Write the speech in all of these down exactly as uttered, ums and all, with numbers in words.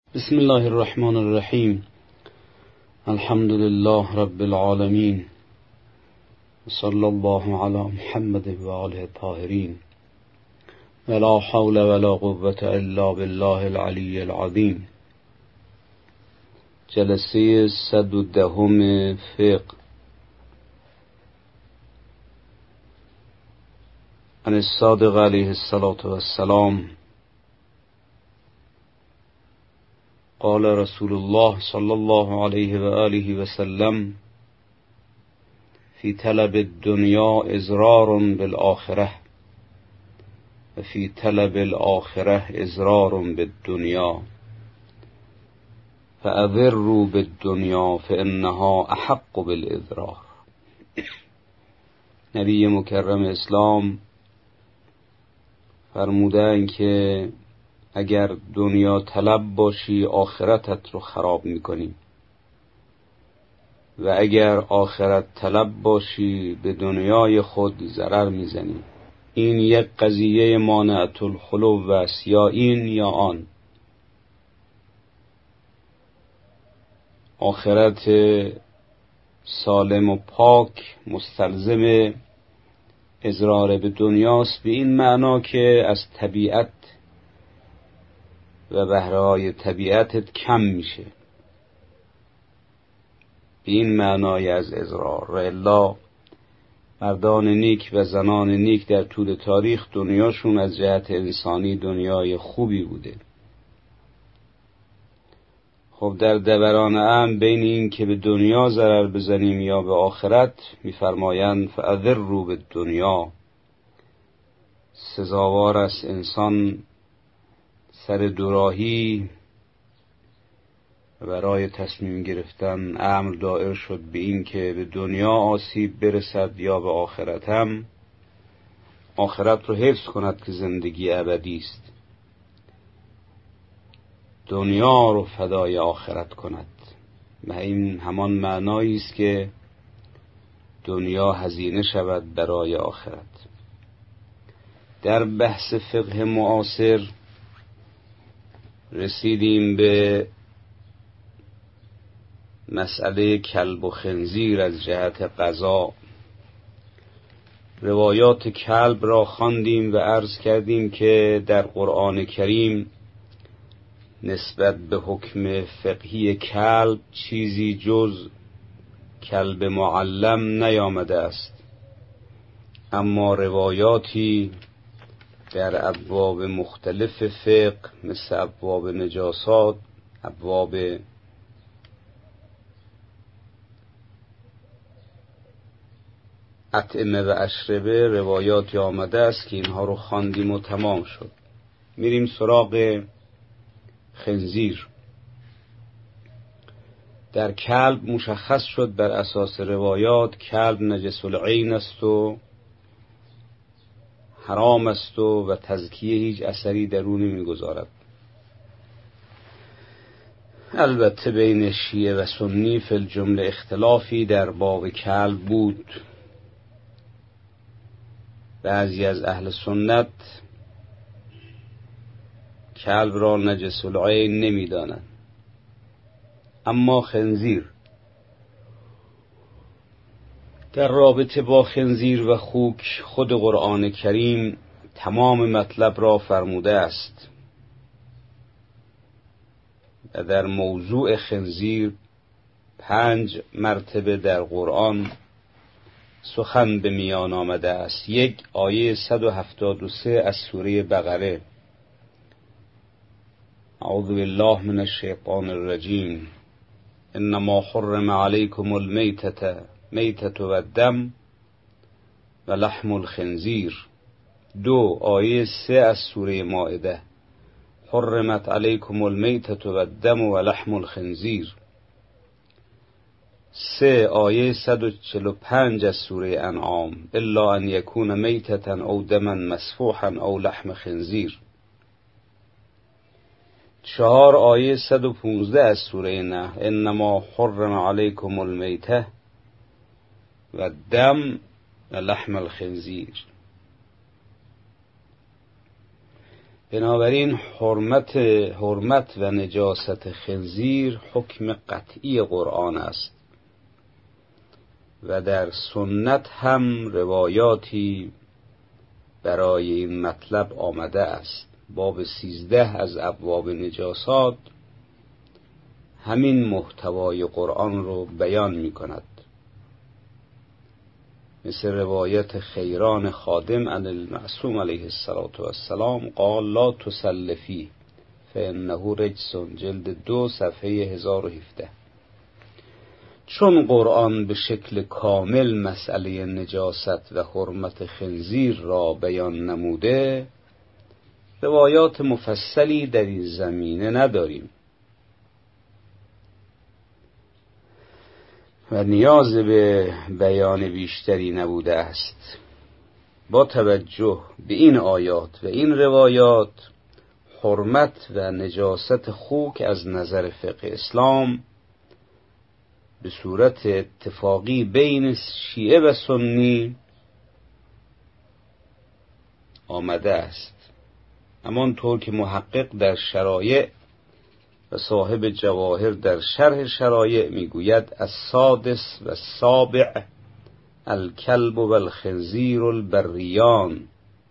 بسم الله الرحمن الرحیم. الحمد لله رب العالمین، صلی الله علی محمد و آله الطاهرین، ولا حول ولا قوة الا بالله العلی العظیم. جلسه صد و دهم فقه. عن الصادق علیه الصلاة والسلام قال رسول الله صلی الله علیه و آله و سلم: فی طلب الدنیا اضرار بالآخرة و فی طلب الآخرة اضرار بالدنیا، فاضروا بالدنیا فانها احق بالاضرار. نبی مکرم اسلام فرمودند که اگر دنیا طلب باشی آخرتت رو خراب میکنی و اگر آخرت طلب باشی به دنیای خود ضرر میزنی. این یک قضیه مانعة الخلو است، یا این یا آن. آخرت سالم و پاک مستلزم اضرار به دنیاست، به این معنا که از طبیعت و بهره‌های طبیعتت کم میشه، به این معنای از اضرار. و الا مردان نیک و زنان نیک در طول تاریخ دنیاشون از جهت انسانی دنیای خوبی بوده. خب در دوران امر بین این که به دنیا ضرر بزنیم یا به آخرت میفرمایند فاضروا بالدنیا. سزاوار است انسان سر دوراهی برای تصمیم گرفتن امر دائر شد به این که به دنیا آسیب برسد یا به آخرت هم، آخرت رو حفظ کند که زندگی ابدی است، دنیا رو فدای آخرت کند. و این همان معنایی است که دنیا هزینه شود برای آخرت. در بحث فقه معاصر رسیدیم به مسئله کلب و خنزیر از جهت قضا. روایات کلب را خواندیم و عرض کردیم که در قرآن کریم نسبت به حکم فقهی کلب چیزی جز کلب معلم نیامده است، اما روایاتی در ابواب مختلف فقه مثل ابواب نجاسات، ابواب اطعمه و اشربه روایاتی آمده است که اینها رو خواندیم و تمام شد. میریم سراغ خنزیر. در کلب مشخص شد بر اساس روایات کلب نجس العین است و حرام است و, و تزکیه هیچ اثری در او نمیگذارد. البته بین شیعه و سنی فی الجمله اختلافی در باب کلب بود. بعضی از اهل سنت کلب را نجس العین نمیدانند، اما خنزیر، در رابطه با خنزیر و خوک خود قرآن کریم تمام مطلب را فرموده است و در موضوع خنزیر پنج مرتبه در قرآن سخن به میان آمده است. یک، آیه صد و هفتاد و سه از سوره بقره: اعوذ بالله من الشیطان الرجیم انما حرم علیکم المیتة میتة و الدم و لحم الخنزیر. دو، آیه سه از سوره مائده: حرمت علیکم المیتة و الدم و لحم الخنزیر. سه، آیه صد و چهل و پنج از سوره انعام: الا ان یکون میتة او دما مسفوحا او لحم خنزیر. چهار، آیه صد و پانزده از سوره نحل: انما حرم علیکم المیتة و الدم و لحم الخنزیر. بنابراین حرمت حرمت و نجاست خنزیر حکم قطعی قرآن است و در سنت هم روایاتی برای این مطلب آمده است. باب سیزده از ابواب نجاسات همین محتوای قرآن رو بیان می کند، مثل روایت خیران خادم عن المعصوم علیه السلام قال لا تسل فیه فانه رجس، جلد دو صفحه هزار و هفده. چون قرآن به شکل کامل مسئله نجاست و حرمت خنزیر را بیان نموده، روایات مفصلی در این زمینه نداریم و نیاز به بیان بیشتری نبوده است. با توجه به این آیات و این روایات، حرمت و نجاست خوک از نظر فقه اسلام به صورت اتفاقی بین شیعه و سنی آمده است، همانطور که محقق در شرایع و صاحب جواهر در شرح شرایع میگوید السادس و السابع الکلب و الخنزیر البریان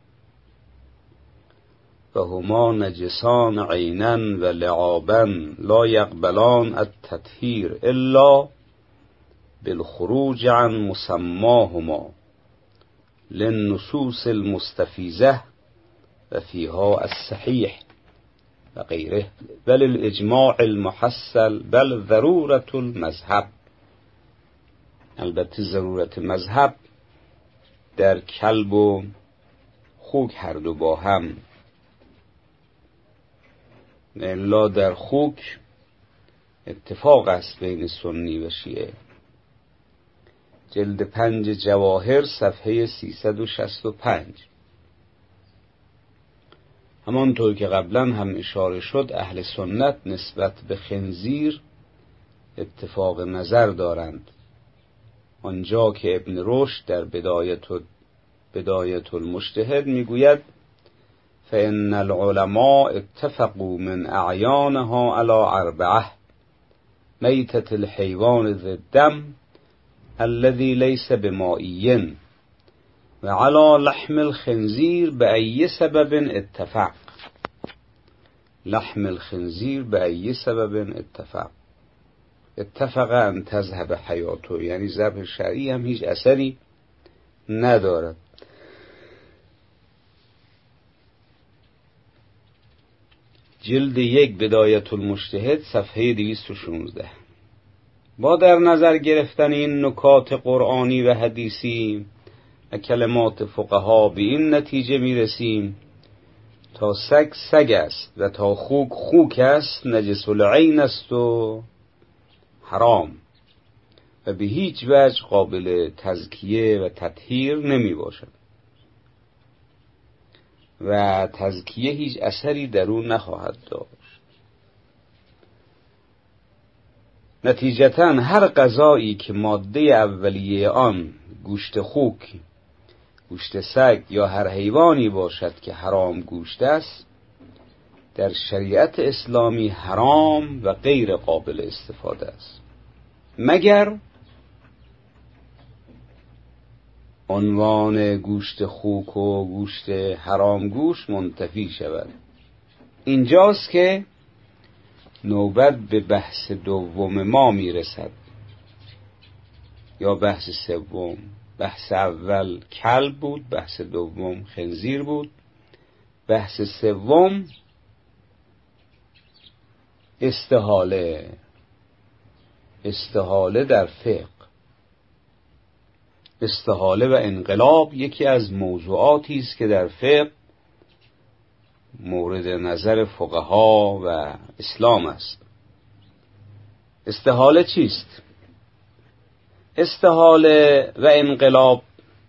و هما نجسان عینا و لعابا لا یقبلان التطهیر الا بالخروج عن مسماهما للنصوص المستفیضه و فیها الصحیح و غیره بل الاجماع المحصل بل ضرورت المذهب. البته ضرورت مذهب در کلب و خوک هر دو با هم، الا در خوک اتفاق است بین سنی و شیعه. جلد پنج جواهر صفحه سیصد و شصت و پنج. همانطور که قبلا هم اشاره شد، اهل سنت نسبت به خنزیر اتفاق نظر دارند، آنجا که ابن رشد در بدایت بدایت المجتهد میگوید فإن العلماء اتفقوا من اعیانها على اربعه میتة الحیوان ذی الدم الذي ليس بمائي و علی لحم الخنزیر به ای سبب اتفق. لحم الخنزیر به ای سبب اتفق اتفق ان تذهب حیاته، یعنی ذبح شرعی هم هیچ اثری ندارد. جلد یک بدایت المجتهد صفحه دویست و شانزده. با در نظر گرفتن این نکات قرآنی و حدیثی و کلمات فقها به این نتیجه می رسیم تا سگ سگ است و تا خوک خوک است، نجس العین است و حرام و به هیچ وجه قابل تزکیه و تطهیر نمی باشد و تزکیه هیچ اثری در اون نخواهد داشت. نتیجتاً هر غذایی که ماده اولیه آن گوشت خوک، گوشت سگ یا هر حیوانی باشد که حرام گوشت است، در شریعت اسلامی حرام و غیر قابل استفاده است، مگر عنوان گوشت خوک و گوشت حرام گوشت منتفی شود. اینجاست که نوبت به بحث دوم ما میرسد، یا بحث سوم. بحث اول کلب بود، بحث دوم خنزیر بود، بحث سوم استحاله. استحاله در فقه، استحاله و انقلاب یکی از موضوعاتی است که در فقه مورد نظر فقها و اسلام است. استحاله چیست؟ استحاله و انقلاب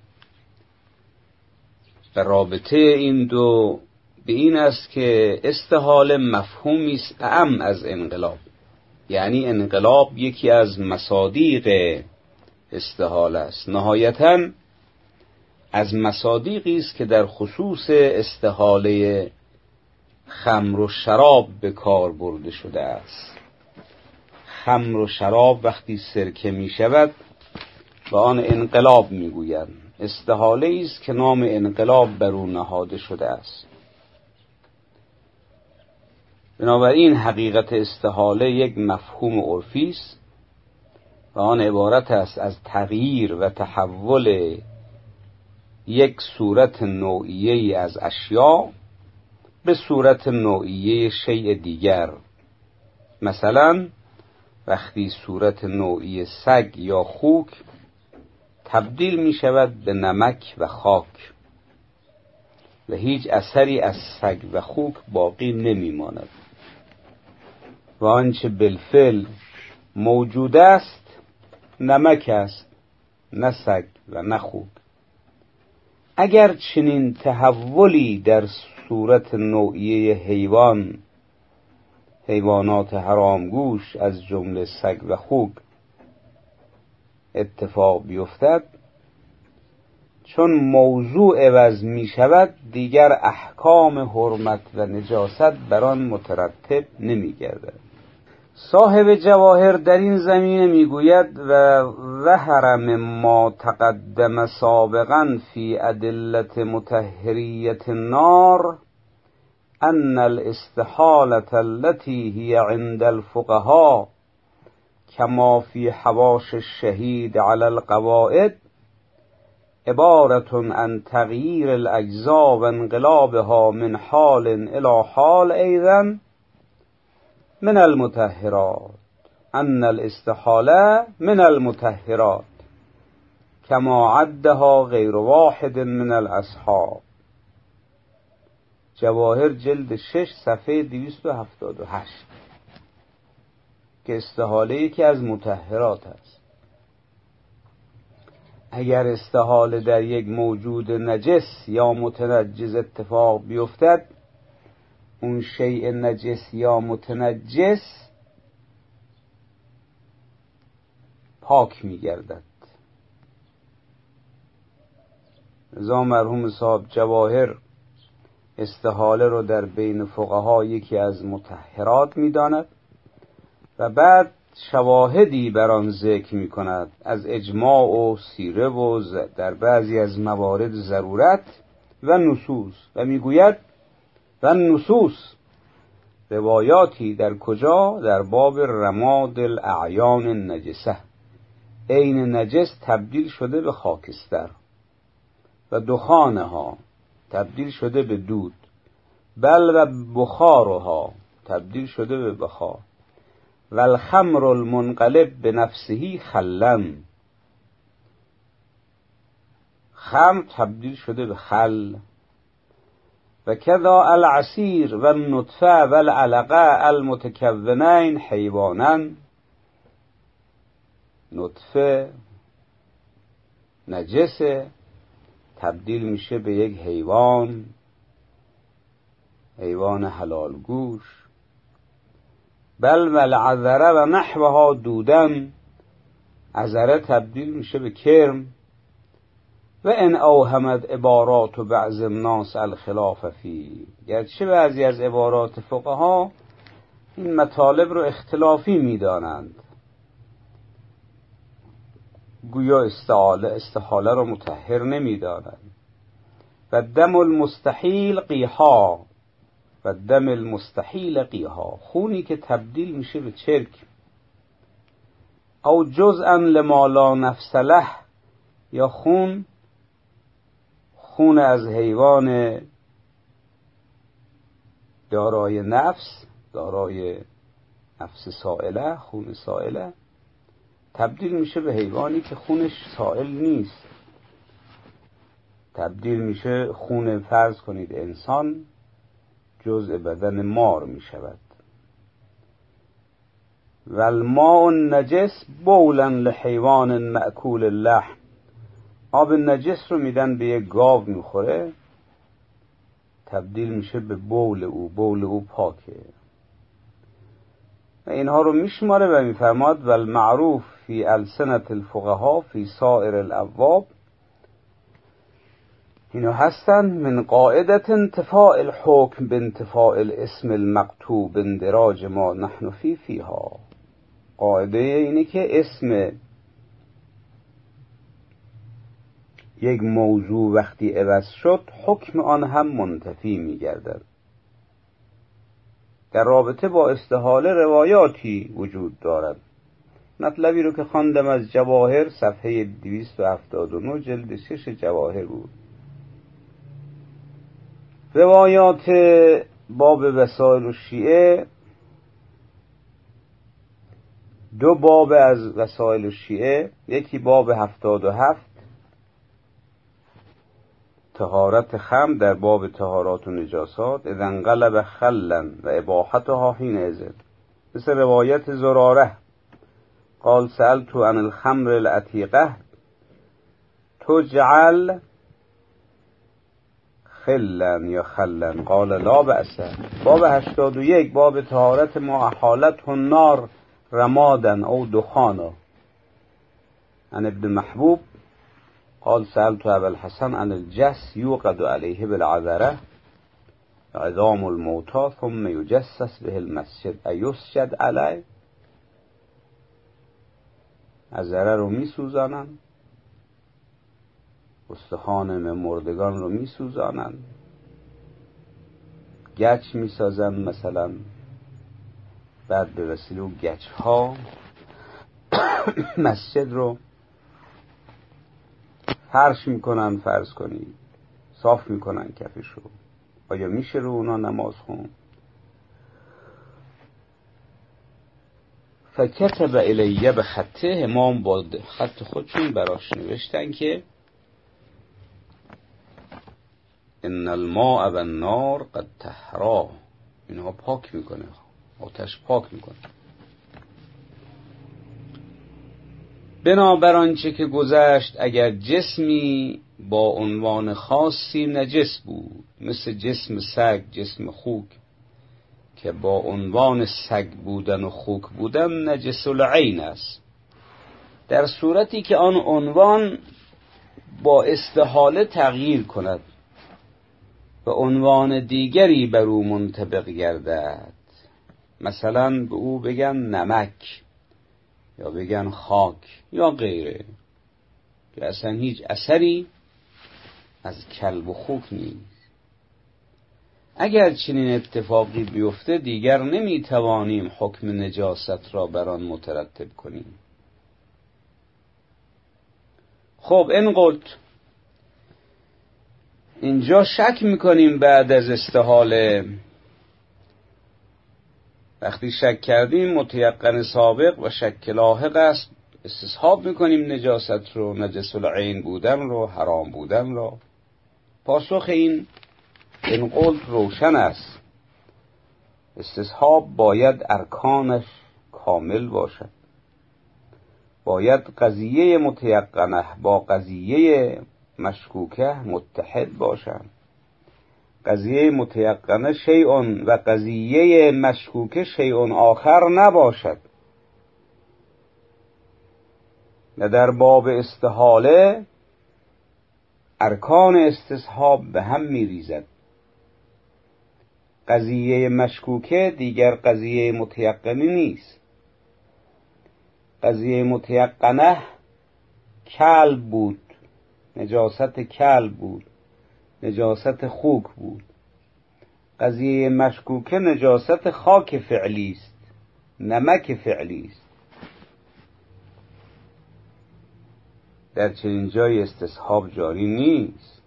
و رابطه این دو به این است که استحاله مفهومی است اعم از انقلاب، یعنی انقلاب یکی از مصادیق استحاله است، نهایتاً از مصادیقی است که در خصوص استحاله خمر و شراب به کار برده شده است. خمر و شراب وقتی سرکه می شود به آن انقلاب می گویند. استحاله است که نام انقلاب بر او نهاده شده است. بنابراین حقیقت استحاله یک مفهوم عرفی است و آن عبارت است از تغییر و تحول یک صورت نوعیه‌ای از اشیاء به صورت نوعیه شیء دیگر. مثلا وقتی صورت نوعی سگ یا خوک تبدیل می شود به نمک و خاک و هیچ اثری از سگ و خوک باقی نمی ماند و آنچه بالفعل موجود است نمک است، نه سگ و نه خوک. اگر چنین تحولی در صورت نوعیه حیوان حیوانات حرامگوش از جمله سگ و خوک اتفاق بیفتد، چون موضوع عوض می شود دیگر احکام حرمت و نجاست بر آن مترتب نمی گردد. صاحب جواهر در این زمینه می گوید و ظهر مما تقدم سابقا فی ادلة مطهریة النار ان الاستحالة التي هي عند الفقهاء كما في حواش الشهید على القواعد عبارة عن تغییر الاجزاء و انقلابها من حال الى حال ايضا من المطهرات ان الاستحاله من المطهرات كما عدها غیر واحد من الاصحاب. جواهر جلد شش صفحه دویست و هفتاد و هشت که استحاله یکی از مطهرات است. اگر استحاله در یک موجود نجس یا متنجس اتفاق بیفتد، اون شیء نجس یا متنجس پاک می گردد. رضا مرحوم صاحب جواهر استحاله رو در بین فقها یکی از مطهرات می داند و بعد شواهدی بر آن ذکر می کند از اجماع و سیره و در بعضی از موارد ضرورت و نصوص و می گوید و نصوص روایاتی در کجا؟ در باب رماد الاعیان نجسه، عین نجس تبدیل شده به خاکستر و دخانها تبدیل شده به دود، بل و بخارها تبدیل شده به بخار، و الخمر المنقلب به نفسهی خلن، خمر تبدیل شده به خل، و کذا العصیر و النطفه و العلقه المتکونین حیوانن. نطفه نجسه تبدیل میشه به یک حیوان، حیوان حلال گوش. بل و العذره و نحوها دودن، عذره تبدیل میشه به کرم. و ان اوهمد عبارات و بعض الناس الخلاف فی، گرچه بعضی از عبارات فقها این مطالب رو اختلافی میدانند، گویا استحاله استحاله رو مطهر نمیدانند. و دم المستحیل قیحا، و دم المستحیل قیحا، خونی که تبدیل میشه به چرک. او جزءا لما لا نفس له، یا خون خون از حیوان دارای نفس، دارای نفس سائله، خون سائله، تبدیل میشه به حیوانی که خونش سائل نیست، تبدیل میشه خون، فرض کنید انسان جزء بدن مار میشود. و الماء النجس بولا لحیوان مأکول اللحم، آب نجس رو میدن به یک گاو میخوره، تبدیل میشه به بول او، بول او پاکه. و اینها رو میشماره و میفرماد و المعروف فی السنة الفقهاء فی سائر الابواب اینو هستن من قاعدت انتفاع الحکم بانتفاع الاسم المقطوع باندراج ما نحن فی فیها. قاعده اینه که اسم یک موضوع وقتی عوض شد حکم آن هم منتفی می‌گردد. در رابطه با استحاله روایاتی وجود دارد. مطلبی رو که خواندم از جواهر صفحه دویست و هفتاد و نه جلد شش جواهر بود. روایات باب وسائل الشیعه، دو باب از وسائل الشیعه، یکی باب هفتاد و هفت طهارت خمر در باب طهارات و نجاسات، اذا انقلب خلا و اباحتها حینئذ، مثل روایت زراره قال سألت عن الخمر العتیقه تجعل خلا یا خلا قال لا بأس. باب هشتاد و یک باب طهارت ما احالته النار رمادا او دخانا، عن ابن محبوب قال سألت ابا الحسن عن الجس يوقد عليه بالعذره عظام الموتى ثم يجسس به المسجد ایسجد علیه. عذره رو می سوزانن، استخوان مردگان رو می سوزانن، گچ می سازن مثلا، بعد به وسیله گچ ها مسجد رو فرش میکنن، فرض کنید صاف میکنن کفش رو. آیا میشه رو اونا نماز خون؟ فکتب الیه به خطه، امام با خط خودشون براش نوشتن که ان الماء و النار قد طهرا، اینها پاک میکنه، آتش پاک میکنه. بنابر آنچه که گذشت اگر جسمی با عنوان خاصی نجس بود، مثل جسم سگ، جسم خوک که با عنوان سگ بودن و خوک بودن نجس العین است، در صورتی که آن عنوان با استحاله تغییر کند و عنوان دیگری بر او منطبق گردد، مثلا به او بگن نمک یا بگن خاک یا غیره، که اصلا هیچ اثری از کلب و خوک نیست. اگر چنین اتفاقی بیفته دیگر نمیتوانیم حکم نجاست را بر آن مترتب کنیم. خب این قلت اینجا شک میکنیم بعد از استحاله، وقتی شک کردیم متیقن سابق و شک لاحق است، استصحاب میکنیم نجاست رو، نجس العین بودن رو، حرام بودن رو. پاسخ این این قول روشن است. استصحاب باید ارکانش کامل باشد، باید قضیه متیقنه با قضیه مشکوکه متحد باشند. قضیه متیقنه شیء و قضیه مشکوکه شیء آخر نباشد. و در باب استحاله ارکان استصحاب به هم میریزد. قضیه مشکوکه دیگر قضیه متیقنه نیست. قضیه متیقنه کلب بود، نجاست کلب بود، نجاست خوک بود. قضیه مشکوکه نجاست خاک فعلی است، نمک فعلی است. در چنین جای استصحاب جاری نیست.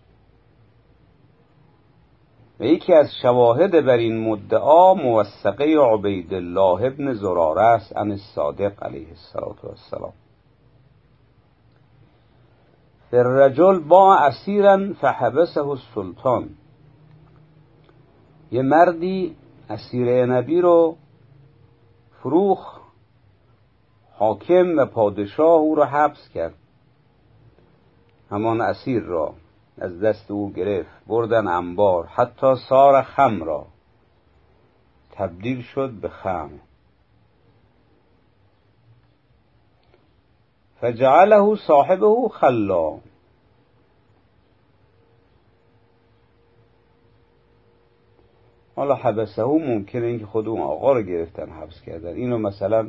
و یکی از شواهد بر این مدعا موثقه عبیدالله ابن زراره است عن الصادق علیه السلام. الرجل باع اسیرا فحبسه السلطان، یه مردی اسیر نبی رو فروخ، حاکم و پادشاه او رو حبس کرد، همان اسیر را از دست او گرفت، بردن انبار، حتی صار خمرا، تبدیل شد به خمر. فجعله صاحبه خلا، حالا حبسه ها ممکنه اینکه خود اون آقا رو گرفتن حبس کردن. اینو مثلا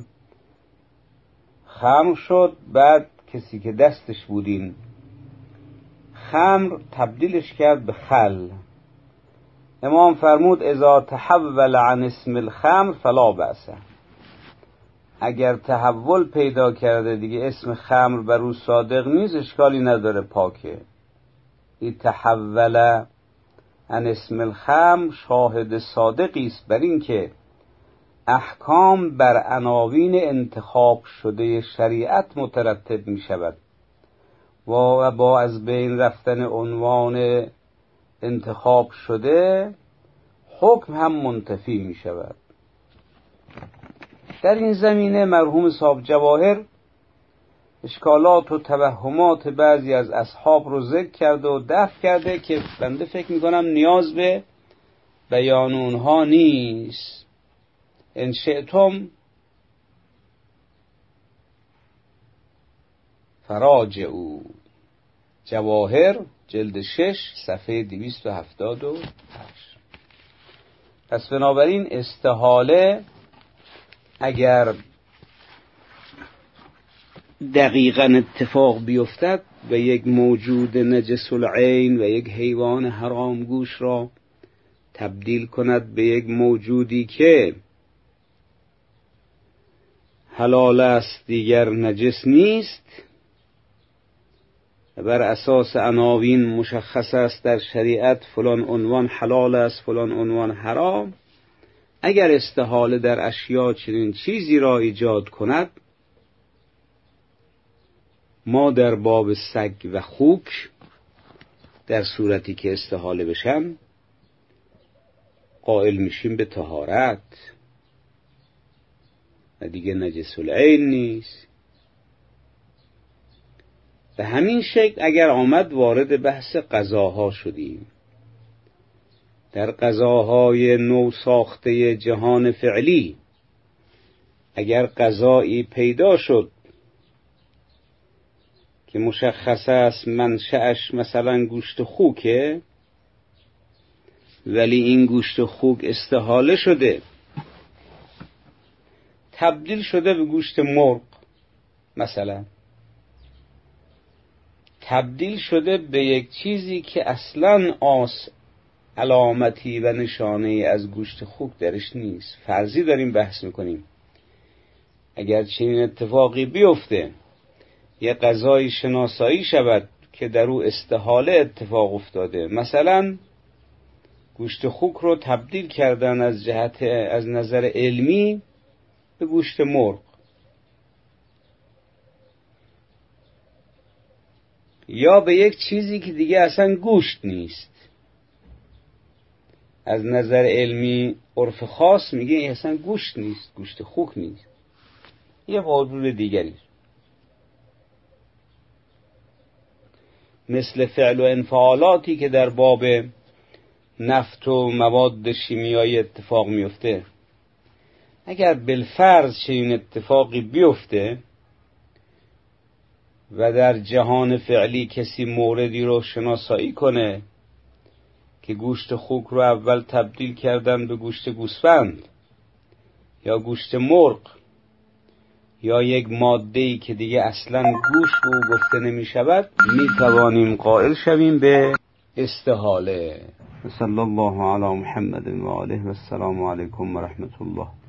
خمر شد، بعد کسی که دستش بودین خمر تبدیلش کرد به خل. امام فرمود اذا تحول عن اسم الخمر فلا بأسه، اگر تحول پیدا کرده دیگه اسم خمر بر او صادق نیست اشکالی نداره، پاکه. این تحول عن اسم الخمر شاهد صادقی است بر این که احکام بر عناوین انتخاب شده شریعت مترتب می شود و با از بین رفتن عنوان انتخاب شده حکم هم منتفی می شود. در این زمینه مرحوم صاحب جواهر اشکالات و توهمات بعضی از اصحاب رو ذکر کرده و دفع کرده که بنده فکر می کنم نیاز به بیان اونها نیست. ان شئتم فراجعوا، جواهر جلد شش صفحه دویست و هفتاد و هشت. پس بنابراین استحاله اگر دقیقاً اتفاق بیفتد و یک موجود نجس العین و یک حیوان حرام گوش را تبدیل کند به یک موجودی که حلال است دیگر نجس نیست، بر اساس عناوین مشخص است در شریعت فلان عنوان حلال است فلان عنوان حرام، اگر استحاله در اشیاء چنین چیزی را ایجاد کند، ما در باب سگ و خوک در صورتی که استحاله بشن قائل میشیم به طهارت و دیگه نجس العین نیست. به همین شکل اگر آمد وارد بحث غذاها شدیم، در غذاهای نو ساخته جهان فعلی اگر غذایی پیدا شد که مشخص است منشأش مثلا گوشت خوکه، ولی این گوشت خوک استحاله شده تبدیل شده به گوشت مرغ، مثلا تبدیل شده به یک چیزی که اصلاً آس علامتی و نشانه از گوشت خوک درش نیست. فرضی داریم بحث میکنیم. اگر چنین اتفاقی بیفته، یه غذایی شناسایی شود که در او استحاله اتفاق افتاده، مثلا گوشت خوک رو تبدیل کردن از جهت از نظر علمی به گوشت مرغ، یا به یک چیزی که دیگه اصلا گوشت نیست، از نظر علمی عرف خاص میگه این اصلا گوشت نیست، گوشت خوک نیست، یه موضوع دیگری، مثل فعل و انفعالاتی که در باب نفت و مواد شیمیایی اتفاق میفته. اگر بالفرض چنین اتفاقی بیفته و در جهان فعلی کسی موردی رو شناسایی کنه که گوشت خوک رو اول تبدیل کردن به گوشت گوسفند یا گوشت مرغ یا یک ماده‌ای که دیگه اصلاً گوشت به او گفته نمی شود، می توانیم قائل شویم به استحاله. صلی الله علی محمد و آله و السلام علیکم و رحمت الله.